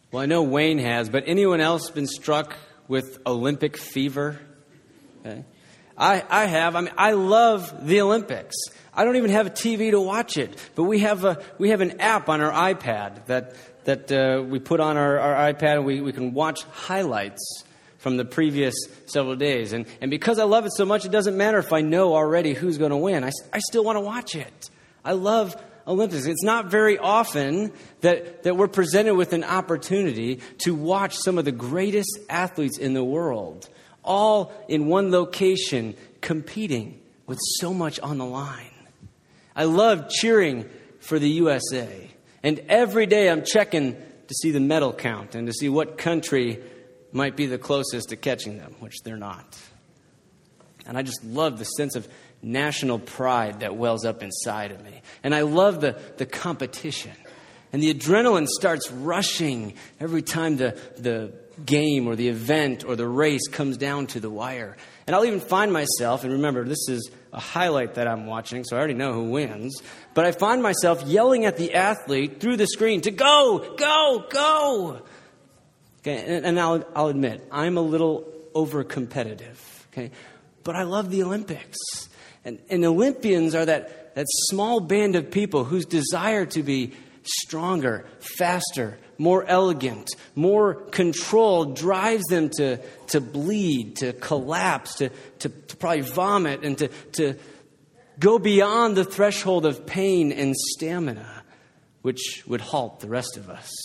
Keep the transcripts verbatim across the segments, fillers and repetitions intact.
Well, I know Wayne has, but anyone else been struck with Olympic fever? Okay. I, I have. I mean, I love the Olympics. I don't even have a T V to watch it, but we have a we have an app on our iPad that that uh, we put on our, our iPad, and we, we can watch highlights from the previous several days. And and because I love it so much, it doesn't matter if I know already who's going to win. I, I still want to watch it. I love Olympics. It's not very often that, that we're presented with an opportunity to watch some of the greatest athletes in the world, all in one location, competing with so much on the line. I love cheering for the U S A. And every day I'm checking to see the medal count and to see what country might be the closest to catching them, which they're not. And I just love the sense of national pride that wells up inside of me. And I love the, the competition. And the adrenaline starts rushing every time the, the game or the event or the race comes down to the wire. And I'll even find myself, and remember, this is a highlight that I'm watching, so I already know who wins. But I find myself yelling at the athlete through the screen to go, go, go. Okay, and, and I'll, I'll admit, I'm a little over-competitive. Okay, but I love the Olympics. And, and Olympians are that, that small band of people whose desire to be stronger, faster, more elegant, more controlled drives them to, to bleed, to collapse, to, to, to probably vomit, and to, to go beyond the threshold of pain and stamina, which would halt the rest of us.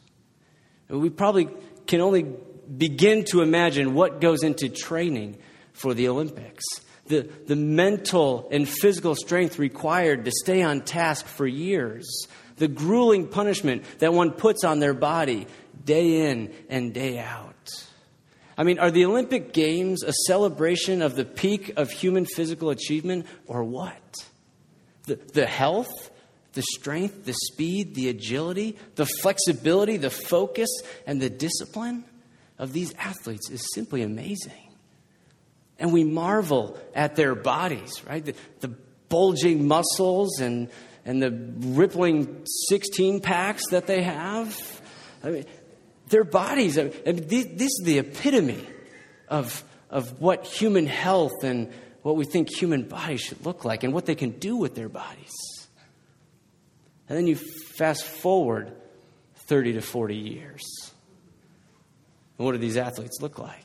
We probably can only begin to imagine what goes into training for the Olympics. The, the mental and physical strength required to stay on task for years. The grueling punishment that one puts on their body day in and day out. I mean, are the Olympic Games a celebration of the peak of human physical achievement, or what? The, the health, the strength, the speed, the agility, the flexibility, the focus, and the discipline of these athletes is simply amazing. And we marvel at their bodies, right? The, the bulging muscles and, and the rippling sixteen packs that they have. I mean, their bodies, I mean, this, this is the epitome of, of what human health and what we think human bodies should look like and what they can do with their bodies. And then you fast forward thirty to forty years. And what do these athletes look like?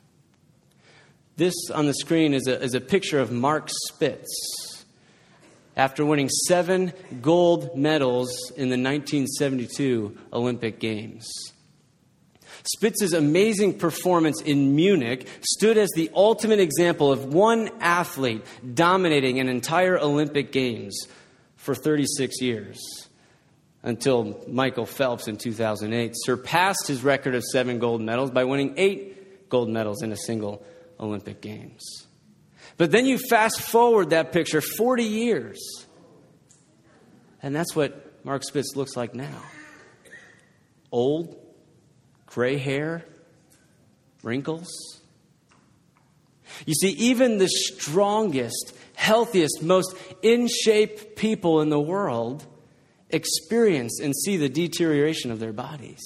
This on the screen is a, is a picture of Mark Spitz. After winning seven gold medals in the nineteen seventy-two Olympic Games. Spitz's amazing performance in Munich stood as the ultimate example of one athlete dominating an entire Olympic Games for thirty-six years, until Michael Phelps in two thousand eight surpassed his record of seven gold medals by winning eight gold medals in a single Olympic Games. But then you fast forward that picture forty years, and that's what Mark Spitz looks like now. Old, gray hair, wrinkles. You see, even the strongest, healthiest, most in-shape people in the world experience and see the deterioration of their bodies.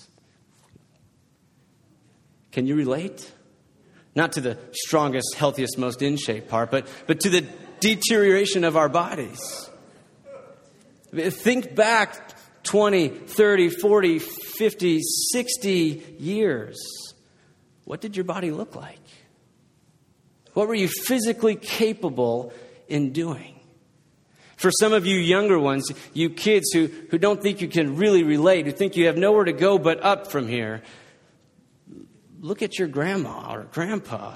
Can you relate? Not to the strongest, healthiest, most in-shape part, but, but to the deterioration of our bodies. Think back twenty, thirty, forty, fifty, sixty years. What did your body look like? What were you physically capable in doing? For some of you younger ones, you kids who, who don't think you can really relate, who think you have nowhere to go but up from here, look at your grandma or grandpa,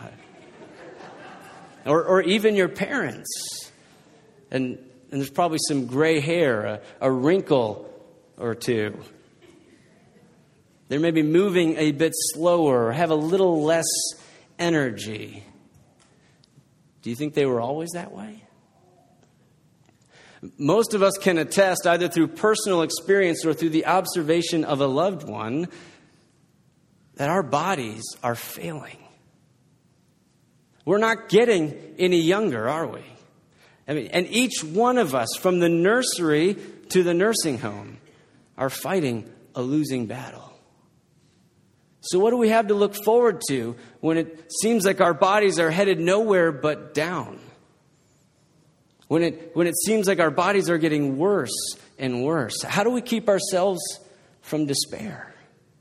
or, or even your parents. And, and there's probably some gray hair, a, a wrinkle or two. They may be moving a bit slower or have a little less energy. Do you think they were always that way? Most of us can attest, either through personal experience or through the observation of a loved one, that our bodies are failing. We're not getting any younger, are we? I mean, and each one of us, from the nursery to the nursing home, are fighting a losing battle. So what do we have to look forward to when it seems like our bodies are headed nowhere but down? When it, when it seems like our bodies are getting worse and worse? How do we keep ourselves from despair?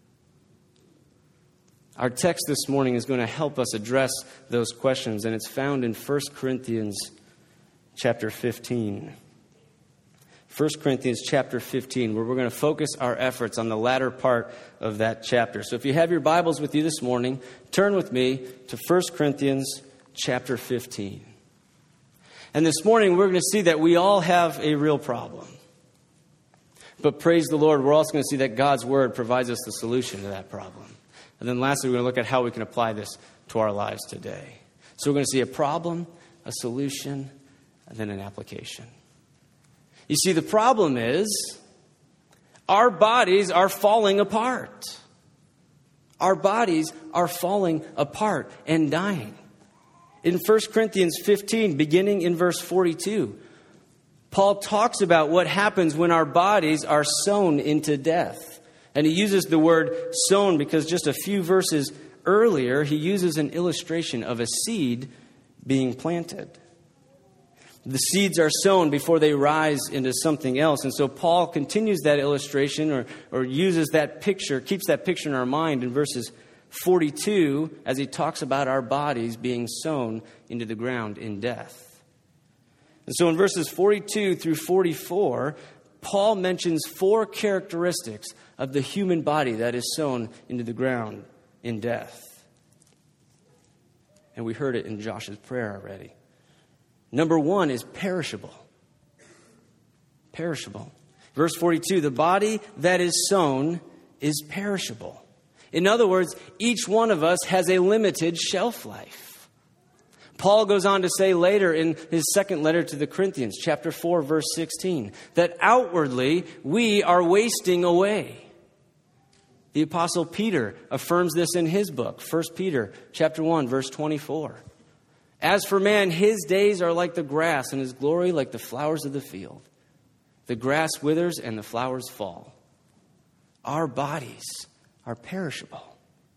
Our text this morning is going to help us address those questions, and it's found in First Corinthians chapter fifteen. First Corinthians chapter fifteen, where we're going to focus our efforts on the latter part of that chapter. So if you have your Bibles with you this morning, turn with me to First Corinthians chapter fifteen. And this morning we're going to see that we all have a real problem. But praise the Lord, we're also going to see that God's Word provides us the solution to that problem. And then lastly, we're going to look at how we can apply this to our lives today. So we're going to see a problem, a solution, and then an application. You see, the problem is our bodies are falling apart. Our bodies are falling apart and dying. In First Corinthians fifteen, beginning in verse forty-two, Paul talks about what happens when our bodies are sown into death. And he uses the word sown because just a few verses earlier, he uses an illustration of a seed being planted. The seeds are sown before they rise into something else. And so Paul continues that illustration or, or uses that picture, keeps that picture in our mind in verses forty-two as he talks about our bodies being sown into the ground in death. And so in verses forty-two through forty-four, Paul mentions four characteristics of the human body that is sown into the ground in death. And we heard it in Josh's prayer already. Number one is perishable. Perishable. Verse forty-two, the body that is sown is perishable. In other words, each one of us has a limited shelf life. Paul goes on to say later in his second letter to the Corinthians, chapter four, verse sixteen, that outwardly we are wasting away. The Apostle Peter affirms this in his book, First Peter chapter one, verse twenty-four. As for man, his days are like the grass, and his glory like the flowers of the field. The grass withers and the flowers fall. Our bodies are perishable.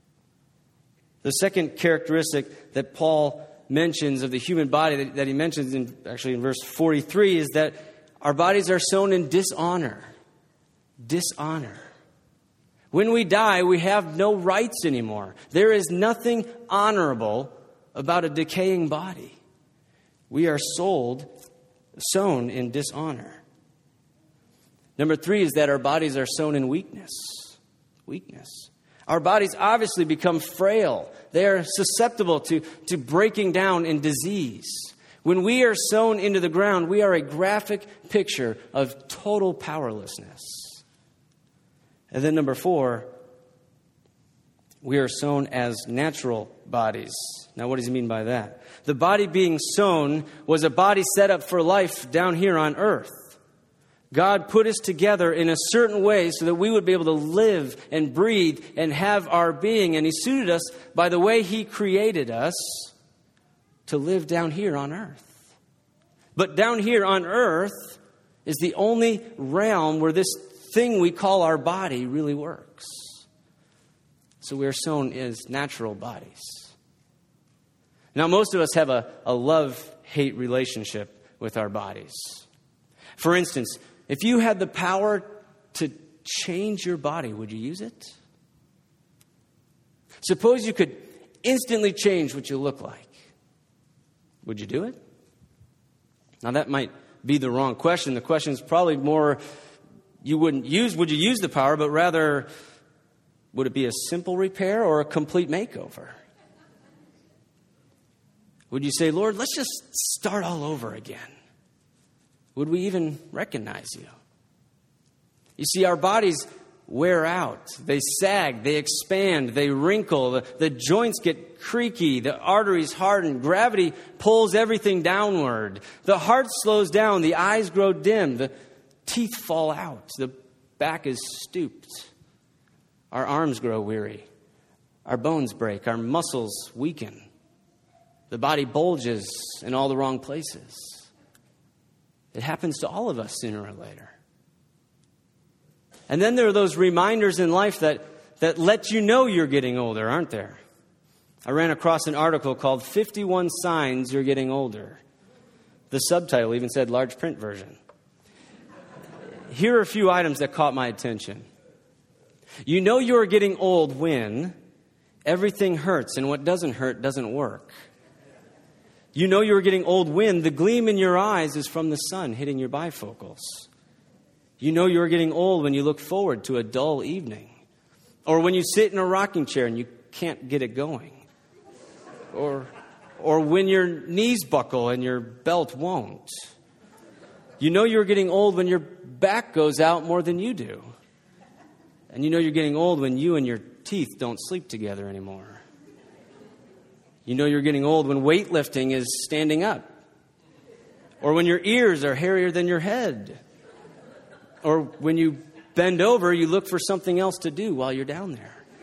The second characteristic that Paul mentions of the human body, that, that he mentions in actually in verse forty-three, is that our bodies are sown in dishonor. Dishonor. When we die, we have no rights anymore. There is nothing honorable about a decaying body. We are sold, sown in dishonor. Number three is that our bodies are sown in weakness. Weakness. Our bodies obviously become frail. They are susceptible to, to breaking down in disease. When we are sown into the ground, we are a graphic picture of total powerlessness. And then number four, we are sown as natural bodies. Now, what does he mean by that? The body being sown was a body set up for life down here on earth. God put us together in a certain way so that we would be able to live and breathe and have our being. And he suited us by the way he created us to live down here on earth. But down here on earth is the only realm where this thing we call our body really works. So we are sown as natural bodies. Now, most of us have a, a love-hate relationship with our bodies. For instance, if you had the power to change your body, would you use it? Suppose you could instantly change what you look like. Would you do it? Now, that might be the wrong question. The question is probably more, you wouldn't use, would you use the power, but rather, would it be a simple repair or a complete makeover? Would you say, Lord, let's just start all over again? Would we even recognize you? You see, our bodies wear out. They sag, they expand, they wrinkle, the, the joints get creaky, the arteries harden, gravity pulls everything downward, the heart slows down, the eyes grow dim, the teeth fall out, the back is stooped, our arms grow weary, our bones break, our muscles weaken, the body bulges in all the wrong places. It happens to all of us sooner or later. And then there are those reminders in life that, that let you know you're getting older, aren't there? I ran across an article called fifty-one Signs You're Getting Older. The subtitle even said large print version. Here are a few items that caught my attention. You know you're getting old when everything hurts and what doesn't hurt doesn't work. You know you're getting old when the gleam in your eyes is from the sun hitting your bifocals. You know you're getting old when you look forward to a dull evening. Or when you sit in a rocking chair and you can't get it going. Or, or when your knees buckle and your belt won't. You know you're getting old when your back goes out more than you do. And you know you're getting old when you and your teeth don't sleep together anymore. You know you're getting old when weightlifting is standing up. Or when your ears are hairier than your head. Or when you bend over, you look for something else to do while you're down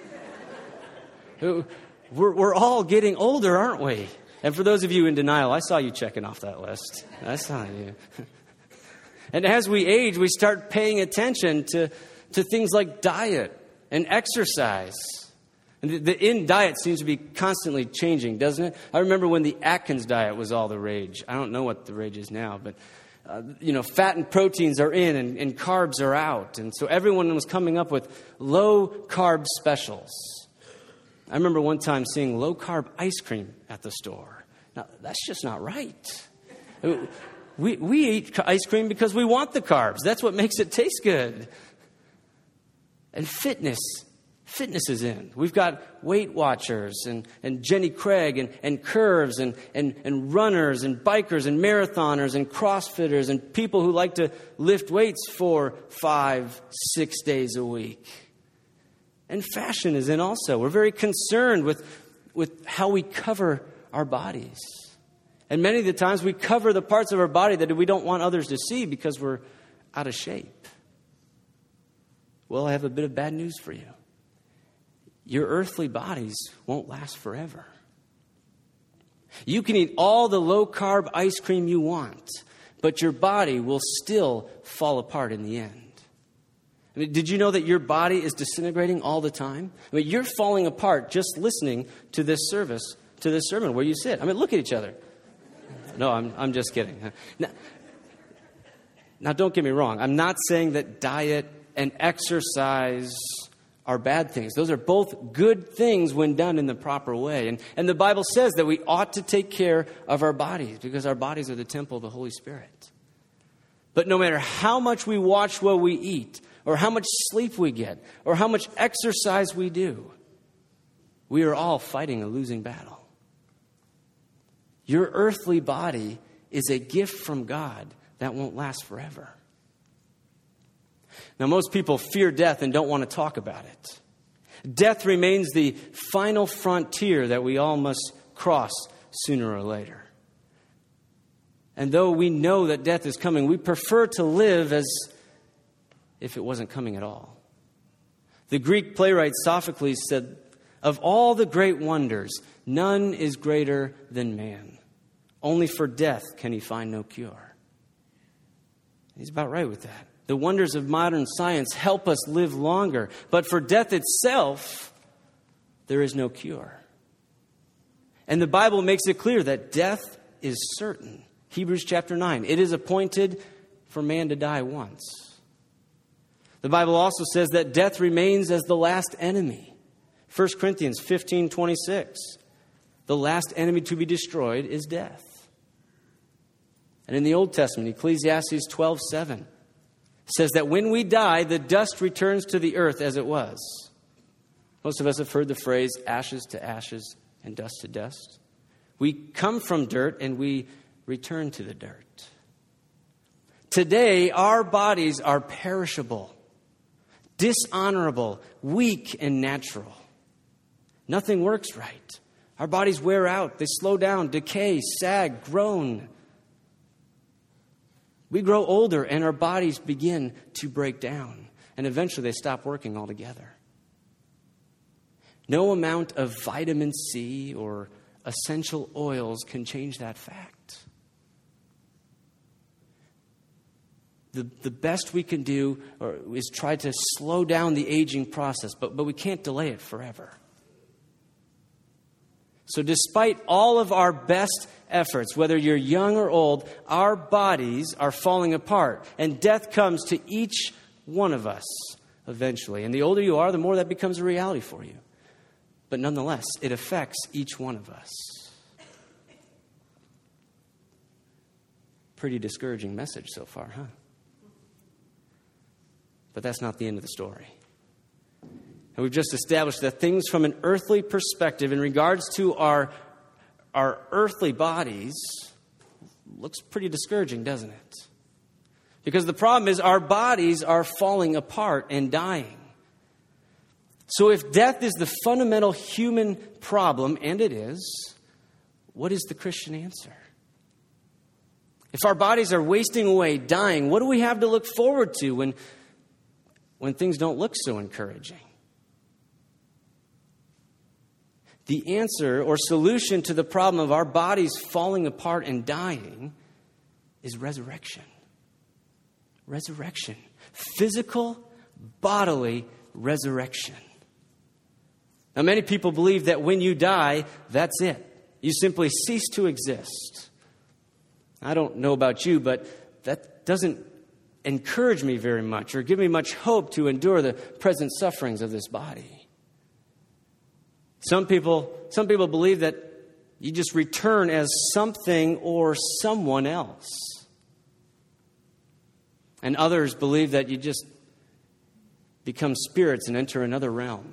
there. We're, we're all getting older, aren't we? And for those of you in denial, I saw you checking off that list. I saw you. And as we age, we start paying attention to, to things like diet and exercise. And the, the in diet seems to be constantly changing, doesn't it? I remember when the Atkins diet was all the rage. I don't know what the rage is now, but uh, you know, fat and proteins are in and, and carbs are out. And so everyone was coming up with low-carb specials. I remember one time seeing low-carb ice cream at the store. Now, that's just not right. We, we eat ice cream because we want the carbs. That's what makes it taste good. And fitness. Fitness is in. We've got Weight Watchers and, and Jenny Craig and, and curves and, and, and runners and bikers and marathoners and CrossFitters and people who like to lift weights four, five, six days a week. And fashion is in also. We're very concerned with, with how we cover our bodies. And many of the times we cover the parts of our body that we don't want others to see because we're out of shape. Well, I have a bit of bad news for you. Your earthly bodies won't last forever. You can eat all the low-carb ice cream you want, but your body will still fall apart in the end. I mean, did you know that your body is disintegrating all the time? I mean, you're falling apart just listening to this service, to this sermon where you sit. I mean, look at each other. No, I'm I'm just kidding. Now, now, don't get me wrong. I'm not saying that diet and exercise are bad things. Those are both good things when done in the proper way. And, and the Bible says that we ought to take care of our bodies because our bodies are the temple of the Holy Spirit. But no matter how much we watch what we eat, or how much sleep we get, or how much exercise we do, we are all fighting a losing battle. Your earthly body is a gift from God that won't last forever. Now, most people fear death and don't want to talk about it. Death remains the final frontier that we all must cross sooner or later. And though we know that death is coming, we prefer to live as if it wasn't coming at all. The Greek playwright Sophocles said, "Of all the great wonders, none is greater than man. Only for death can he find no cure." He's about right with that. The wonders of modern science help us live longer, but for death itself, there is no cure. And the Bible makes it clear that death is certain. Hebrews chapter nine, it is appointed for man to die once. The Bible also says that death remains as the last enemy. First Corinthians fifteen twenty-six, the last enemy to be destroyed is death. And in the Old Testament, Ecclesiastes twelve seven says that when we die, the dust returns to the earth as it was. Most of us have heard the phrase, ashes to ashes and dust to dust. We come from dirt and we return to the dirt. Today, our bodies are perishable, dishonorable, weak, and natural. Nothing works right. Our bodies wear out. They slow down, decay, sag, groan. We grow older and our bodies begin to break down. And eventually they stop working altogether. No amount of vitamin C or essential oils can change that fact. the, the best we can do or, is try to slow down the aging process, but, but we can't delay it forever. So despite all of our best efforts, whether you're young or old, our bodies are falling apart. And death comes to each one of us eventually. And the older you are, the more that becomes a reality for you. But nonetheless, it affects each one of us. Pretty discouraging message so far, huh? But that's not the end of the story. And we've just established that things from an earthly perspective in regards to our, our earthly bodies looks pretty discouraging, doesn't it? Because the problem is our bodies are falling apart and dying. So if death is the fundamental human problem, and it is, what is the Christian answer? If our bodies are wasting away, dying, what do we have to look forward to when, when things don't look so encouraging? The answer or solution to the problem of our bodies falling apart and dying is resurrection. Resurrection. Physical, bodily resurrection. Now, many people believe that when you die, that's it. You simply cease to exist. I don't know about you, but that doesn't encourage me very much or give me much hope to endure the present sufferings of this body. Some people, some people believe that you just return as something or someone else. And others believe that you just become spirits and enter another realm.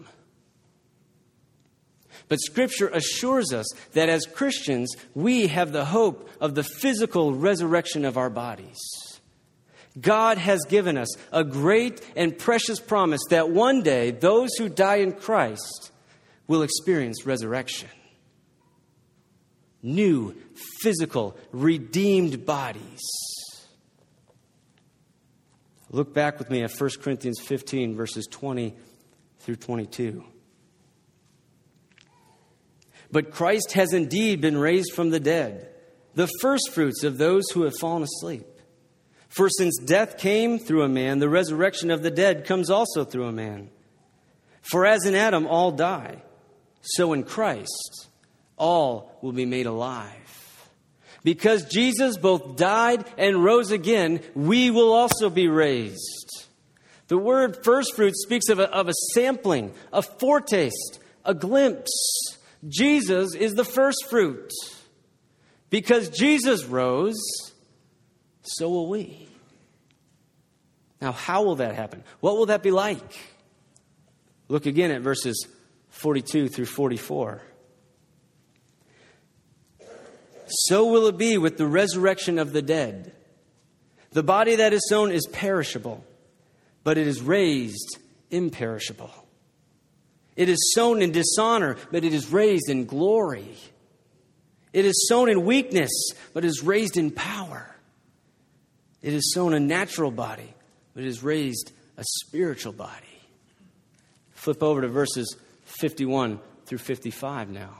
But Scripture assures us that as Christians, we have the hope of the physical resurrection of our bodies. God has given us a great and precious promise that one day those who die in Christ will experience resurrection. New, physical, redeemed bodies. Look back with me at First Corinthians fifteen, verses twenty through twenty-two. But Christ has indeed been raised from the dead, the firstfruits of those who have fallen asleep. For since death came through a man, the resurrection of the dead comes also through a man. For as in Adam all die, so in Christ all will be made alive. Because Jesus both died and rose again, we will also be raised. The word firstfruit speaks of a, of a sampling, a foretaste, a glimpse. Jesus is the first fruit. Because Jesus rose, so will we. Now, how will that happen? What will that be like? Look again at verses forty-two through forty-four. So will it be with the resurrection of the dead. The body that is sown is perishable, but it is raised imperishable. It is sown in dishonor, but it is raised in glory. It is sown in weakness, but is raised in power. It is sown a natural body, but it is raised a spiritual body. Flip over to verses fifty-one through fifty-five now.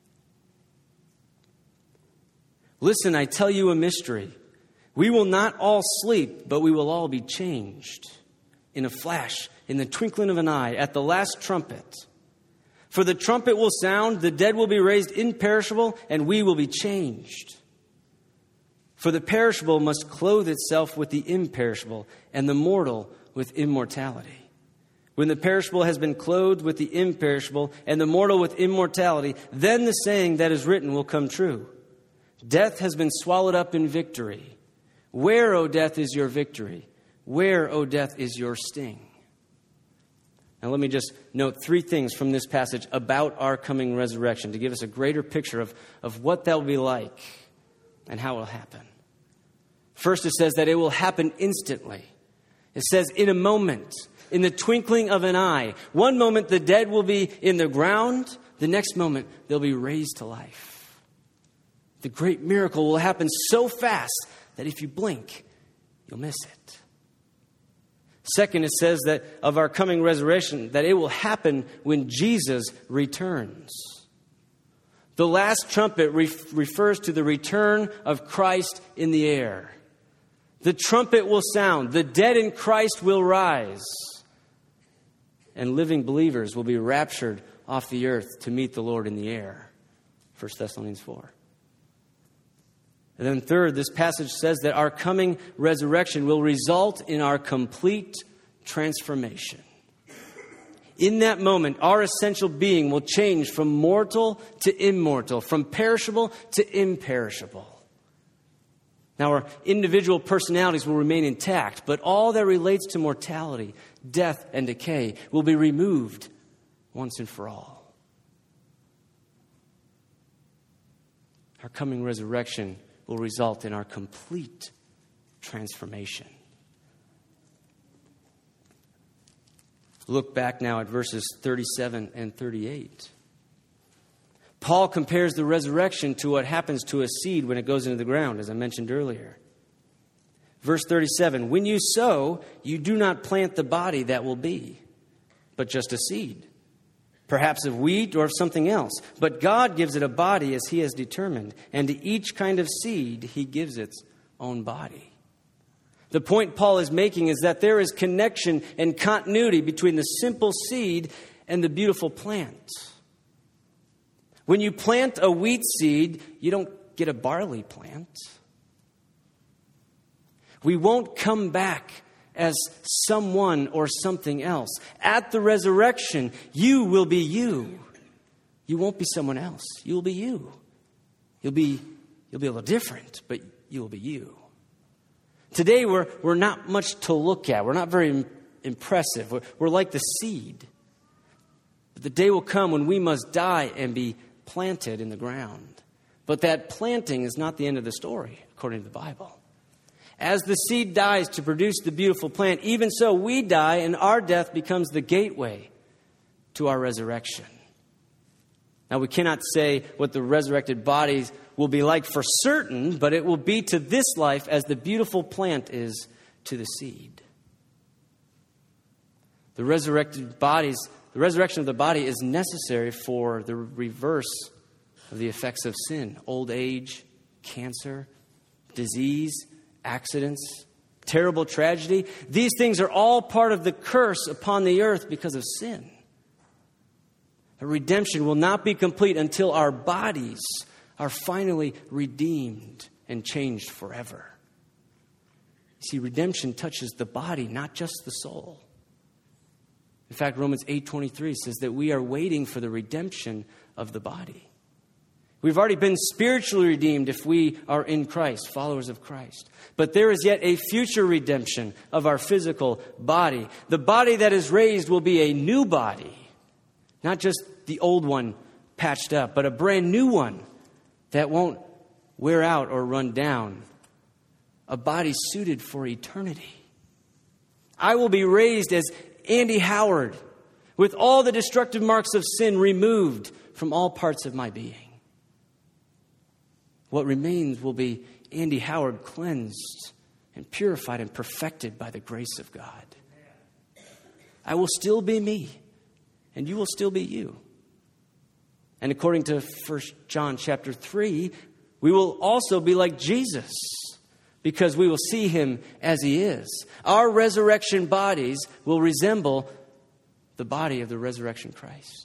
Listen, I tell you a mystery. We will not all sleep, but we will all be changed in a flash, in the twinkling of an eye, at the last trumpet. For the trumpet will sound, the dead will be raised imperishable, and we will be changed. For the perishable must clothe itself with the imperishable, and the mortal with immortality. When the perishable has been clothed with the imperishable, and the mortal with immortality, then the saying that is written will come true. Death has been swallowed up in victory. Where, O death, is your victory? Where, O death, is your sting? Now let me just note three things from this passage about our coming resurrection to give us a greater picture of, of what that will be like and how it will happen. First, it says that it will happen instantly. It says in a moment, in the twinkling of an eye. One moment the dead will be in the ground. The next moment they'll be raised to life. The great miracle will happen so fast that if you blink, you'll miss it. Second, it says that of our coming resurrection, that it will happen when Jesus returns. The last trumpet re- refers to the return of Christ in the air. The trumpet will sound. The dead in Christ will rise. And living believers will be raptured off the earth to meet the Lord in the air. First Thessalonians four. And then third, this passage says that our coming resurrection will result in our complete transformation. In that moment, our essential being will change from mortal to immortal, from perishable to imperishable. Now, our individual personalities will remain intact, but all that relates to mortality, death, and decay will be removed once and for all. Our coming resurrection will result in our complete transformation. Look back now at verses thirty-seven and thirty-eight. Paul compares the resurrection to what happens to a seed when it goes into the ground, as I mentioned earlier. Verse thirty-seven, when you sow, you do not plant the body that will be, but just a seed, perhaps of wheat or of something else. But God gives it a body as he has determined, and to each kind of seed he gives its own body. The point Paul is making is that there is connection and continuity between the simple seed and the beautiful plant. When you plant a wheat seed, you don't get a barley plant. We won't come back as someone or something else. At the resurrection, you will be you. You won't be someone else. You will be you. You'll be, you'll be a little different, but you will be you. Today, we're, we're not much to look at. We're not very impressive. We're, we're like the seed. But the day will come when we must die and be planted in the ground. But that planting is not the end of the story, according to the Bible. As the seed dies to produce the beautiful plant, even so we die, and our death becomes the gateway to our resurrection. Now, we cannot say what the resurrected bodies will be like for certain, but it will be to this life as the beautiful plant is to the seed. The resurrected bodies, the resurrection of the body is necessary for the reverse of the effects of sin, old age, cancer, disease, accidents, terrible tragedy. These things are all part of the curse upon the earth because of sin. The redemption will not be complete until our bodies are finally redeemed and changed forever. See, redemption touches the body, not just the soul. In fact, Romans eight twenty-three says that we are waiting for the redemption of the body. We've already been spiritually redeemed if we are in Christ, followers of Christ. But there is yet a future redemption of our physical body. The body that is raised will be a new body, not just the old one patched up, but a brand new one that won't wear out or run down. A body suited for eternity. I will be raised as Andy Howard, with all the destructive marks of sin removed from all parts of my being. What remains will be Andy Howard cleansed and purified and perfected by the grace of God. I will still be me, and you will still be you. And according to First John chapter three, we will also be like Jesus because we will see him as he is. Our resurrection bodies will resemble the body of the resurrection Christ.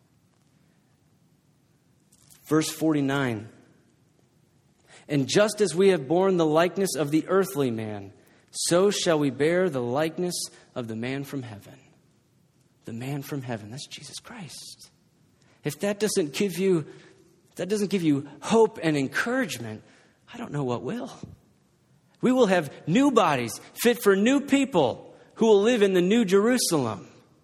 Verse forty-nine. And just as we have borne the likeness of the earthly man, so shall we bear the likeness of the man from heaven. The man from heaven, that's Jesus Christ. If that doesn't give you, if that doesn't give you hope and encouragement, I don't know what will. We will have new bodies fit for new people who will live in the New Jerusalem.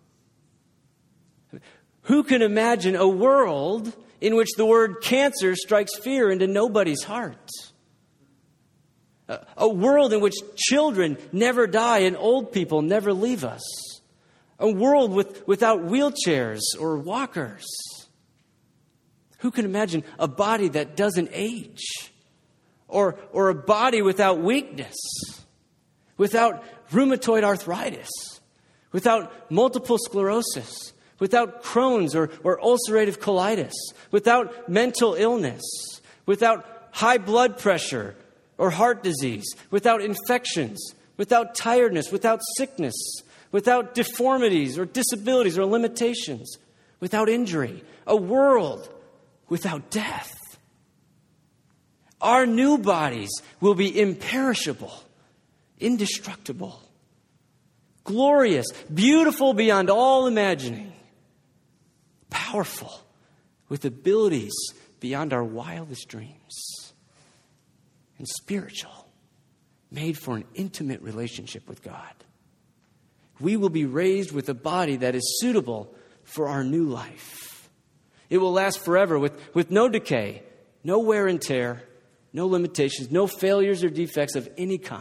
Who can imagine a world in which the word cancer strikes fear into nobody's heart? A, a world in which children never die and old people never leave us. A world with, without wheelchairs or walkers. Who can imagine a body that doesn't age? Or, or a body without weakness? Without rheumatoid arthritis? Without multiple sclerosis? Without Crohn's or, or ulcerative colitis? Without mental illness? Without high blood pressure? or heart disease, without infections, without tiredness, without sickness, without deformities or disabilities or limitations, without injury, a world without death. Our new bodies will be imperishable, indestructible, glorious, beautiful beyond all imagining, powerful, with abilities beyond our wildest dreams, and spiritual, made for an intimate relationship with God. We will be raised with a body that is suitable for our new life. It will last forever with, with no decay, no wear and tear, no limitations, no failures or defects of any kind.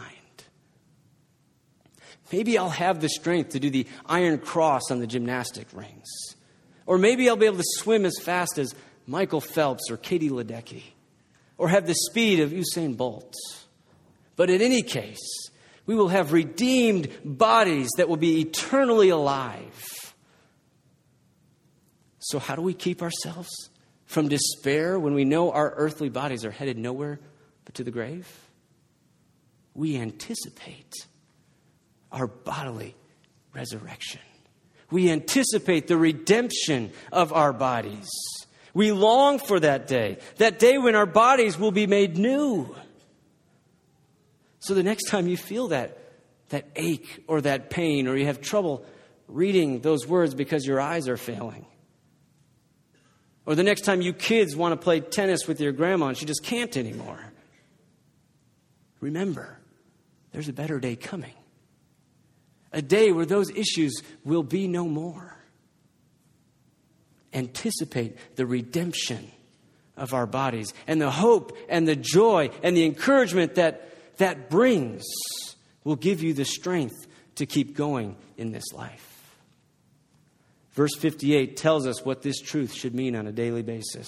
Maybe I'll have the strength to do the iron cross on the gymnastic rings. Or maybe I'll be able to swim as fast as Michael Phelps or Katie Ledecky. Or have the speed of Usain Bolt. But in any case, we will have redeemed bodies that will be eternally alive. So how do we keep ourselves from despair when we know our earthly bodies are headed nowhere but to the grave? We anticipate our bodily resurrection. We anticipate the redemption of our bodies. We long for that day, that day when our bodies will be made new. So the next time you feel that, that ache or that pain, or you have trouble reading those words because your eyes are failing, or the next time you kids want to play tennis with your grandma and she just can't anymore, remember, there's a better day coming. A day where those issues will be no more. Anticipate the redemption of our bodies and the hope and the joy and the encouragement that that brings will give you the strength to keep going in this life. Verse fifty-eight tells us what this truth should mean on a daily basis.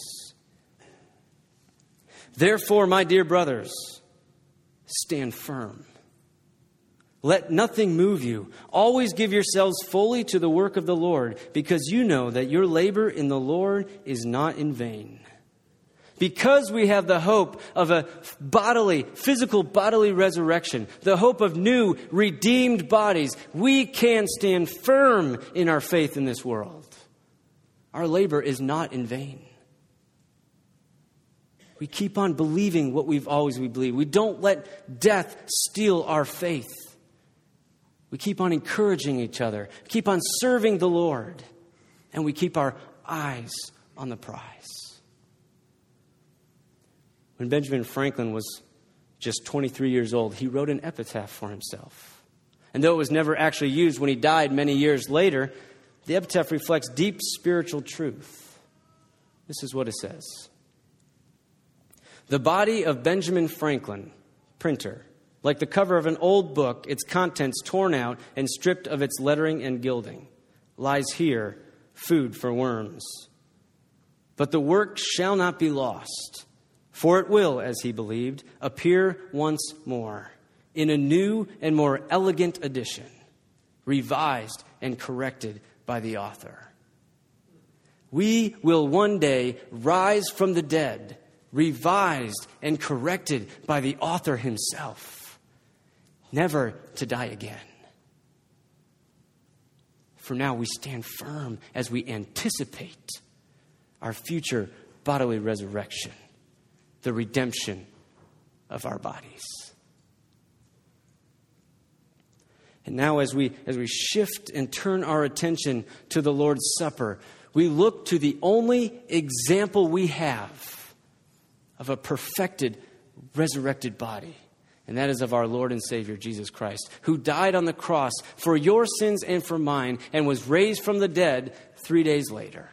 Therefore, my dear brothers, stand firm. Let nothing move you. Always give yourselves fully to the work of the Lord, because you know that your labor in the Lord is not in vain. Because we have the hope of a bodily, physical bodily resurrection, the hope of new, redeemed bodies, we can stand firm in our faith in this world. Our labor is not in vain. We keep on believing what we've always we believe. We don't let death steal our faith. We keep on encouraging each other, keep on serving the Lord, and we keep our eyes on the prize. When Benjamin Franklin was just twenty-three years old, he wrote an epitaph for himself. And though it was never actually used when he died many years later, the epitaph reflects deep spiritual truth. This is what it says. The body of Benjamin Franklin, printer, like the cover of an old book, its contents torn out and stripped of its lettering and gilding, lies here, food for worms. But the work shall not be lost, for it will, as he believed, appear once more in a new and more elegant edition, revised and corrected by the author. We will one day rise from the dead, revised and corrected by the author himself, never to die again. For now we stand firm as we anticipate our future bodily resurrection, the redemption of our bodies. And now as we as we shift and turn our attention to the Lord's Supper, we look to the only example we have of a perfected, resurrected body. And that is of our Lord and Savior, Jesus Christ, who died on the cross for your sins and for mine and was raised from the dead three days later.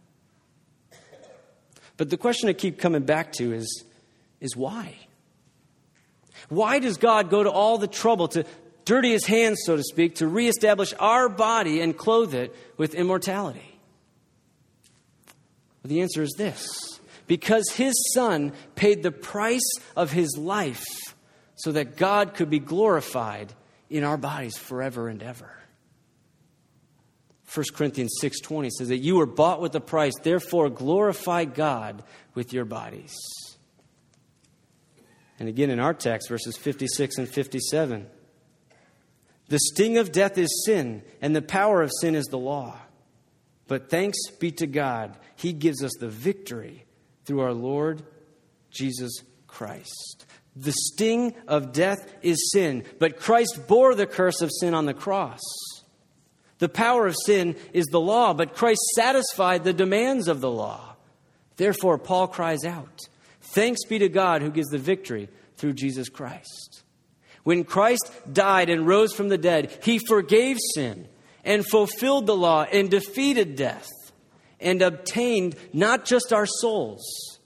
But the question I keep coming back to is, is why? Why does God go to all the trouble to dirty his hands, so to speak, to reestablish our body and clothe it with immortality? Well, the answer is this. Because his Son paid the price of his life so that God could be glorified in our bodies forever and ever. First Corinthians six twenty says that you were bought with a price, therefore glorify God with your bodies. And again in our text, verses fifty-six and fifty-seven. The sting of death is sin, and the power of sin is the law. But thanks be to God, He gives us the victory through our Lord Jesus Christ. The sting of death is sin, but Christ bore the curse of sin on the cross. The power of sin is the law, but Christ satisfied the demands of the law. Therefore, Paul cries out, thanks be to God who gives the victory through Jesus Christ. When Christ died and rose from the dead, He forgave sin and fulfilled the law and defeated death and obtained not just our souls,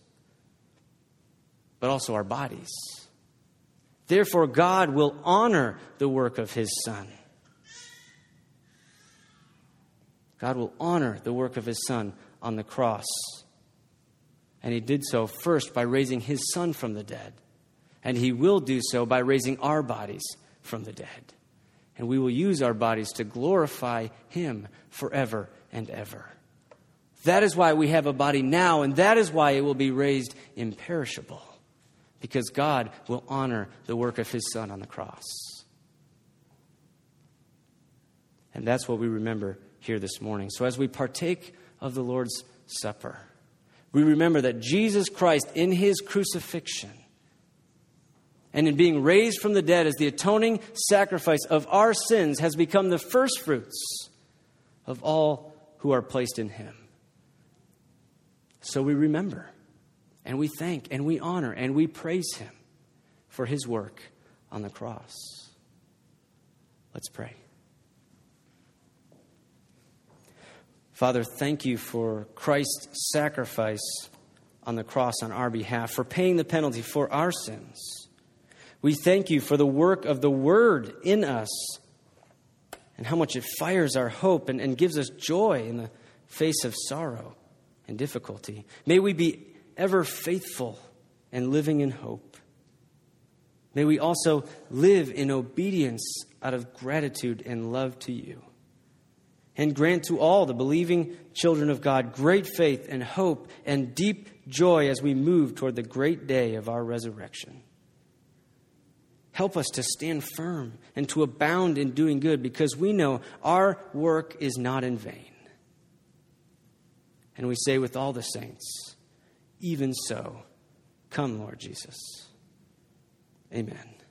but also our bodies. Therefore, God will honor the work of His Son. God will honor the work of His Son on the cross. And He did so first by raising His Son from the dead. And He will do so by raising our bodies from the dead. And we will use our bodies to glorify Him forever and ever. That is why we have a body now, and that is why it will be raised imperishable. Because God will honor the work of His Son on the cross. And that's what we remember here this morning. So as we partake of the Lord's Supper, we remember that Jesus Christ in His crucifixion and in being raised from the dead as the atoning sacrifice of our sins has become the first fruits of all who are placed in Him. So we remember and we thank and we honor and we praise Him for His work on the cross. Let's pray. Father, thank You for Christ's sacrifice on the cross on our behalf, for paying the penalty for our sins. We thank You for the work of the Word in us and how much it fires our hope and, and gives us joy in the face of sorrow and difficulty. May we be ever faithful and living in hope. May we also live in obedience out of gratitude and love to You. And grant to all the believing children of God great faith and hope and deep joy as we move toward the great day of our resurrection. Help us to stand firm and to abound in doing good, because we know our work is not in vain. And we say with all the saints, even so, come, Lord Jesus. Amen.